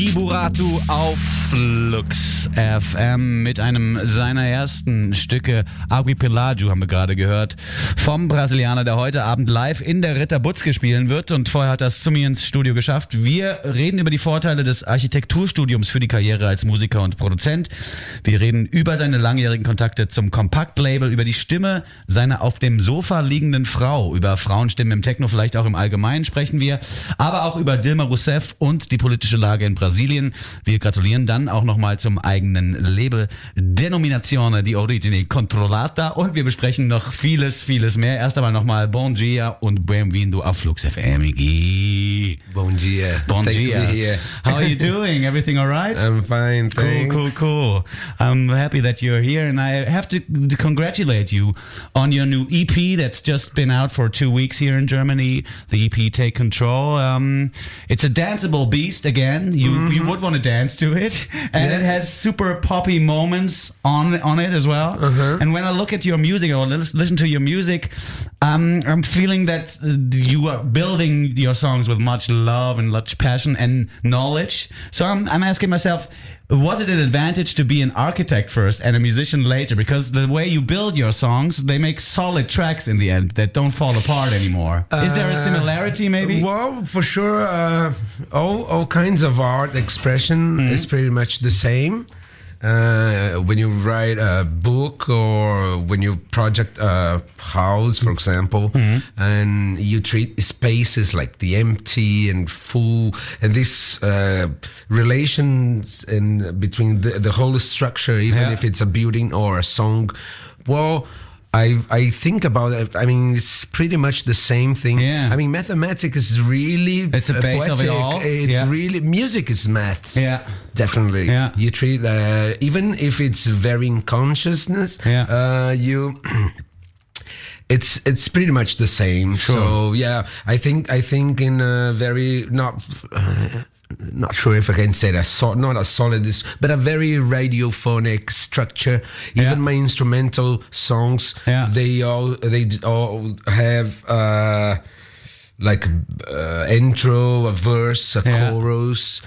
Iburatu auf Flux FM mit einem seiner ersten Stücke, Archipelago, haben wir gerade gehört, vom Brasilianer, der heute Abend live in der Ritter Butzke spielen wird, und vorher hat er es zu mir ins Studio geschafft. Wir reden über die Vorteile des Architekturstudiums für die Karriere als Musiker und Produzent. Wir reden über seine langjährigen Kontakte zum Kompaktlabel, über die Stimme seiner auf dem Sofa liegenden Frau, über Frauenstimmen im Techno, vielleicht auch im Allgemeinen sprechen wir, aber auch über Dilma Rousseff und die politische Lage in Brasilien. Wir gratulieren dann auch nochmal zum eigenen Label Denominazione di Origine Controllata, und wir besprechen noch vieles, vieles mehr. Erst einmal nochmal Bon dia und Bem-vindo auf Flux FM. Bon dia. Bon Thanks dia. to be here. How are you doing? Everything all right? I'm fine, thanks. Cool. I'm happy that you're here, and I have to congratulate you on your new EP that's just been out for 2 weeks here in Germany. The EP Take Control. It's a danceable beast again. You would want to dance to it, and it has super poppy moments on it as well. And when I look at your music or listen to your music, I'm feeling that you are building your songs with much love and much passion and knowledge. So I'm asking myself, was it an advantage to be an architect first and a musician later? Because the way you build your songs, they make solid tracks in the end that don't fall apart anymore. Is there a similarity, maybe? Well, for sure, all kinds of art expression is pretty much the same. When you write a book or when you project a house, for example, and you treat spaces like the empty and full, and this relations in between the whole structure, even if it's a building or a song, well, I think about it. I mean, it's pretty much the same thing. Yeah. I mean, mathematics is really it's the base poetic. of it all. It's really, music is maths. Yeah. Definitely. Yeah. You treat, even if it's very in consciousness, it's pretty much the same. Sure. So yeah, I think in a very not sure if I can say that, not as solid as, but a very radiophonic structure. Even my instrumental songs, they all have like intro, a verse, a chorus.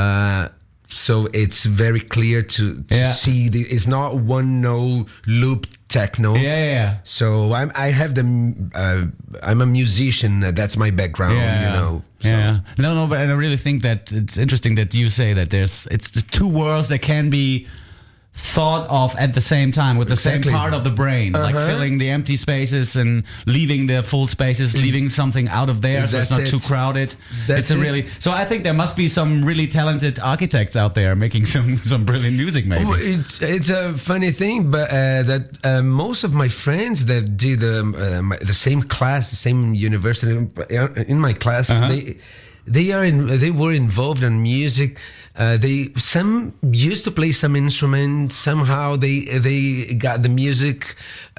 So it's very clear to see it's not one no loop techno. So I have I'm a musician. That's my background. You know. So. Yeah. No, but I really think that it's interesting that you say that it's the two worlds that can be thought of at the same time with the same part of the brain, like filling the empty spaces and leaving the full spaces, leaving something out of there so it's not too crowded. So I think there must be some really talented architects out there making some brilliant music, maybe. Well, it's a funny thing, but that most of my friends that did the same class, the same university in my class, they were involved in music. Some used to play some instrument. Somehow they got the music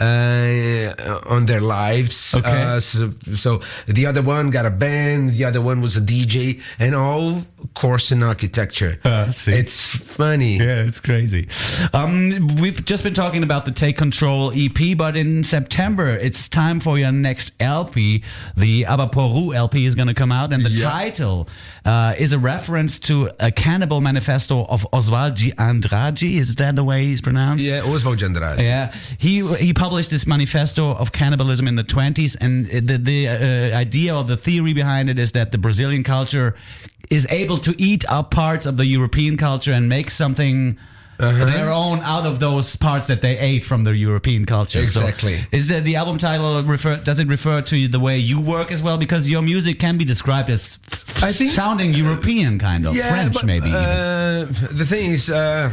on their lives. Okay. So the other one got a band. The other one was a DJ, and all course in architecture. It's funny. Yeah, it's crazy. We've just been talking about the Take Control EP, but in September it's time for your next LP. The Abaporu LP is going to come out, and the title is a reference to a cannibal manifesto of Oswald de Andrade. Is that the way he's pronounced? Yeah, Oswald de Andrade. Yeah, he published this manifesto of cannibalism in the 1920s, and the idea or the theory behind it is that the Brazilian culture is able to eat up parts of the European culture and make something their own out of those parts that they ate from the European culture. Exactly. So is the album title does it refer to the way you work as well? Because your music can be described as sounding European, kind of French, but, maybe. The thing is,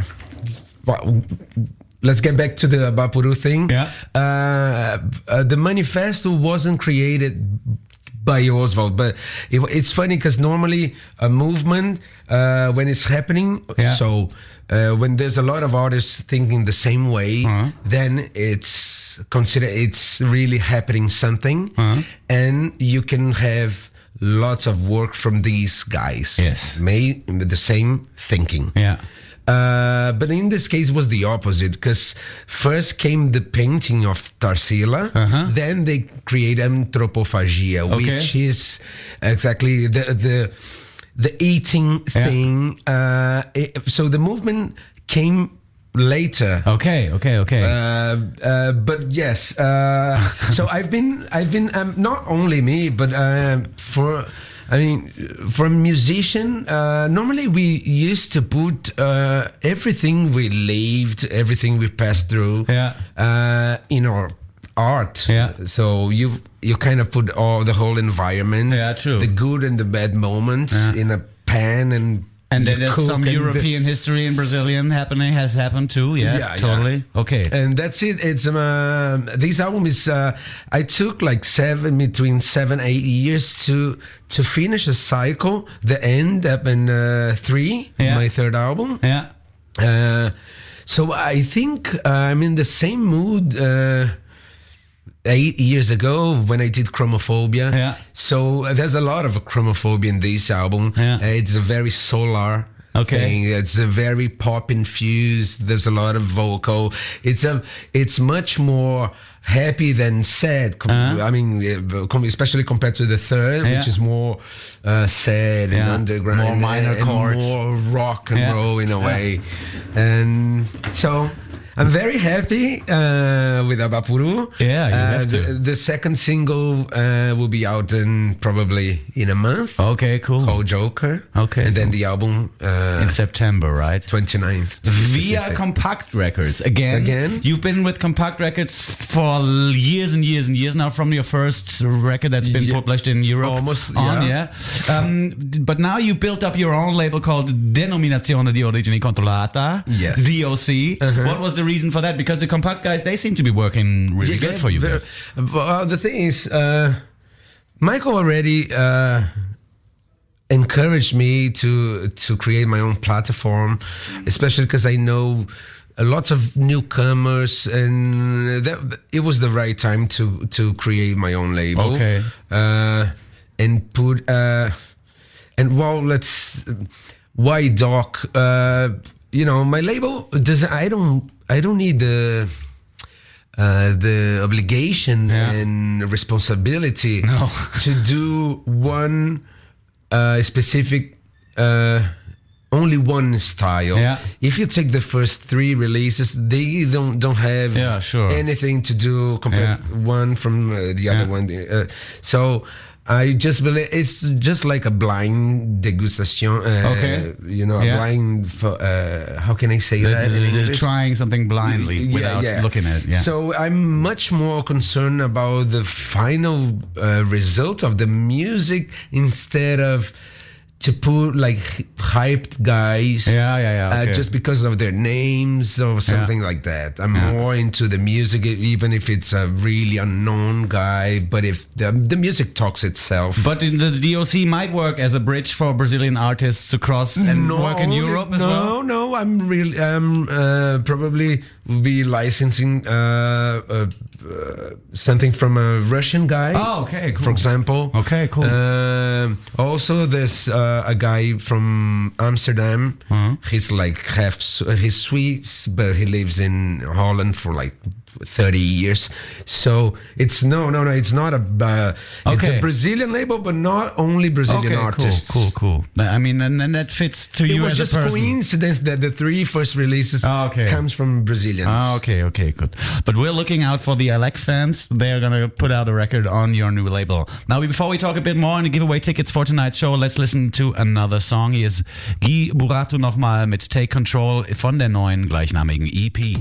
let's get back to the Abaporu thing. Yeah. The manifesto wasn't created by Oswald, but it's funny because normally a movement when it's happening, so when there's a lot of artists thinking the same way, then it's considered it's really happening something, and you can have lots of work from these guys. Yes, made the same thinking. Yeah. But in this case it was the opposite, because first came the painting of Tarsila, then they create anthropophagia, which is exactly the eating thing. So the movement came later. Okay. But yes, so I've been not only me, but for a musician, normally we used to put everything we lived, everything we passed through, in our art. So you kind of put the whole environment, the good and the bad moments in a pan, and then there's some European history in Brazilian has happened too. Totally. Yeah. Okay. And that's it. It's this album is I took like between 7-8 years to finish a cycle. The end up in 3, my third album. So I think I'm in the same mood 8 years ago when I did Chromophobia. So there's a lot of Chromophobia in this album. It's a very solar thing. It's a very pop infused. There's a lot of vocal. It's much more happy than sad. I mean, especially compared to the third, which is more sad and underground, more minor chords, more rock and roll in a way. And so I'm very happy with Abapuru. You have to. The second single will be out probably in a month. Okay, cool. Called Joker. Okay. And then the album in September, right? 29th. Via Compact Records. Again? You've been with Compact Records for years and years and years now, from your first record that's been published in Europe. Almost, But now you built up your own label called Denominazione di Origine Controllata. Yes. DOC. What was the reason for that? Because the Compact guys, they seem to be working really good for you guys. The thing is, Michael already encouraged me to create my own platform, especially because I know lots of newcomers, and it was the right time to create my own label. And put why Doc? My label does. I don't need the obligation and responsibility to do one specific only one style. If you take the first 3 releases, they don't have anything to do compared one from the other one. So I just believe it's just like a blind degustation. A blind. How can I say that in English? Trying something blindly without looking at it. So I'm much more concerned about the final result of the music instead of to put like hyped guys just because of their names or something like that. I'm more into the music, even if it's a really unknown guy, but if the music talks itself. But the DOC might work as a bridge for Brazilian artists to cross and work in Europe as well? No, I'm probably will be licensing something from a Russian guy. Oh, okay, cool. For example. Okay, cool. Also, there's a guy from Amsterdam. He's like he's Swiss, but he lives in Holland for like 30 years. So it's it's not it's a Brazilian label, but not only Brazilian artists. Cool. I mean, and that fits to you as a person. It was just coincidence that the 3 first releases comes from Brazilians. Okay, good. But we're looking out for the Alec fans. They're gonna put out a record on your new label. Now, before we talk a bit more and give away tickets for tonight's show, let's listen to another song. Hier ist Guy Burato nochmal mit Take Control von der neuen gleichnamigen EP.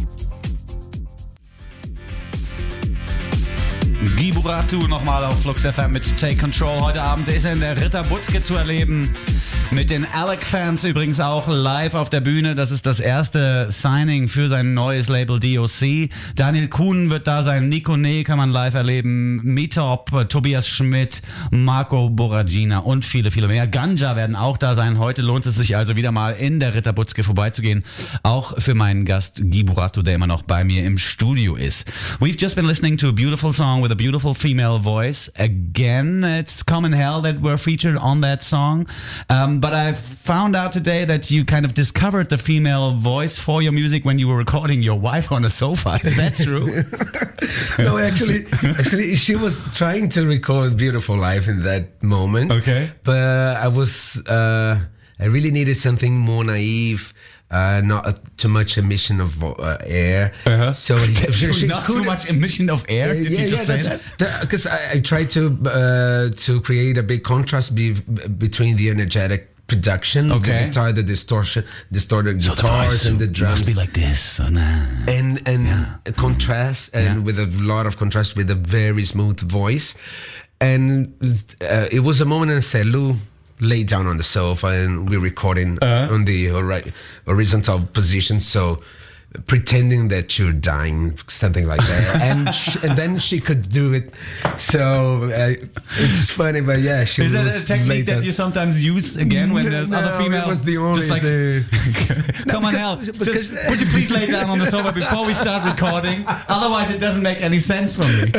Guy Burato nochmal auf Flux FM mit Take Control. Heute Abend ist er in der Ritter Butzke zu erleben. Mit den Alec-Fans übrigens auch live auf der Bühne. Das ist das erste Signing für sein neues Label DOC. Daniel Kuhn wird da sein. Nico Nee kann man live erleben. Metop, Tobias Schmidt, Marco Boragina und viele, viele mehr. Ganja werden auch da sein. Heute lohnt es sich also wieder mal in der Ritter Butzke vorbeizugehen. Auch für meinen Gast Guy Burato, der immer noch bei mir im Studio ist. We've just been listening to a beautiful song with with a beautiful female voice. Again, it's Common Hell that were featured on that song. But I found out today that you kind of discovered the female voice for your music when you were recording your wife on a sofa. Is that true? No, actually, she was trying to record Beautiful Life in that moment. Okay. But I really needed something more naive. Not too much emission of air. So not too much emission of air. Did you just say that? Because I tried to create a big contrast between the energetic production, the guitar, the distorted guitars, and the drums. Must be like this, and contrast, and with a lot of contrast with a very smooth voice. And it was a moment I said, Lou, lay down on the sofa, and we're recording on the horizontal position, so pretending that you're dying, something like that. And then she could do it. So it's funny, but yeah, she is that a technique that you sometimes use again when there's other females? It was the only just like, come on, Hell, would you please lay down on the sofa before we start recording? Otherwise, it doesn't make any sense for me.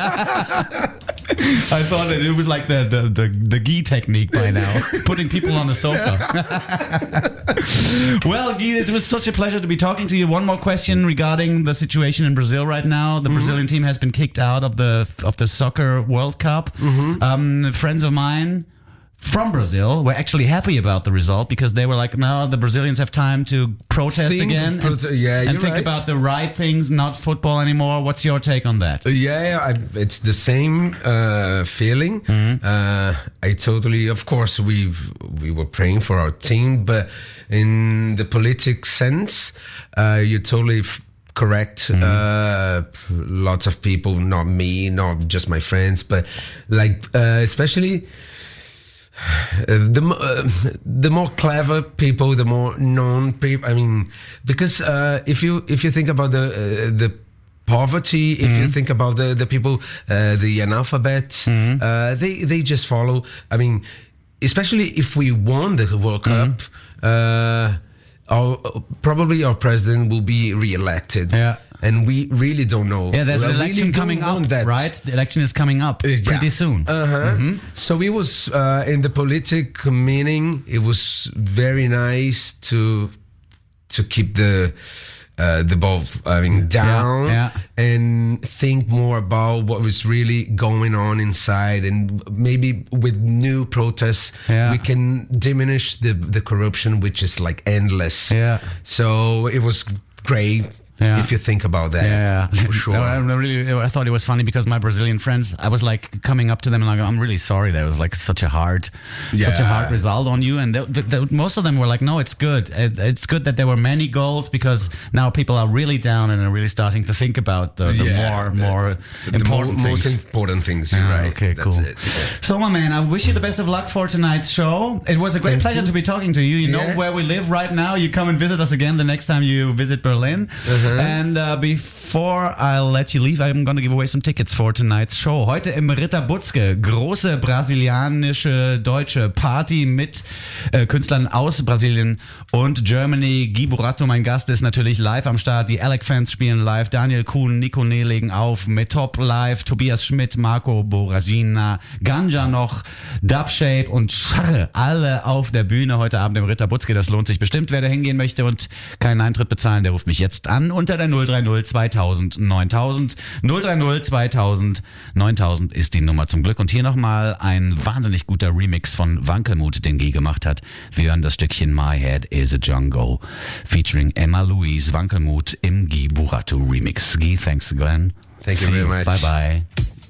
I thought that it was like the Guy technique by now, putting people on the sofa. Well, Guy, it was such a pleasure to be talking to you. One more question regarding the situation in Brazil right now. The Brazilian team has been kicked out of the Soccer World Cup. Friends of mine from Brazil were actually happy about the result because they were like, no, the Brazilians have time to protest again and think about the right things, not football anymore. What's your take on that? It's the same feeling. I totally, of course, we were praying for our team, but in the political sense, you're totally correct. Lots of people, not me, not just my friends, but like especially the more clever people, the more known people. I mean, because if you think about the poverty, if you think about the people, the analphabets, they just follow. I mean, especially if we won the World Cup, probably our president will be re-elected. And we really don't know. Yeah, there's an election coming up, right? The election is coming up pretty soon. So it was in the political meaning. It was very nice to keep the ball down and think more about what was really going on inside, and maybe with new protests we can diminish the corruption, which is like endless. So it was great. If you think about that, for sure. No, I thought it was funny because my Brazilian friends, I was like coming up to them and like, I'm really sorry. There was like such a hard result on you, and most of them were like, no, it's good. It's good that there were many goals because now people are really down and are really starting to think about the more important things. Most important things. You're right. Okay, That's cool. it. So, my man, I wish you the best of luck for tonight's show. It was a great pleasure to be talking to you. You know where we live right now. You come and visit us again the next time you visit Berlin. And before I'll let you leave, I'm going to give away some tickets for tonight's show. Heute im Ritter Butzke, große brasilianische deutsche Party mit Künstlern aus Brasilien und Germany. Guy Burato, mein Gast, ist natürlich live am Start. Die Alec-Fans spielen live. Daniel Kuhn, Nico Nee legen auf. Metop live. Tobias Schmidt, Marco Boragina, Ganja noch, Dubshape und Scharre. Alle auf der Bühne heute Abend im Ritter Butzke. Das lohnt sich bestimmt. Wer da hingehen möchte und keinen Eintritt bezahlen, der ruft mich jetzt an unter der 030 2000 9000. 030 2000 9000 ist die Nummer zum Glück. Und hier nochmal ein wahnsinnig guter Remix von Wankelmut, den Guy gemacht hat. Wir hören das Stückchen My Head is a Jungle featuring Emma Louise Wankelmut im Guy Burato Remix. Guy, thanks again. Thank you very much. Bye bye.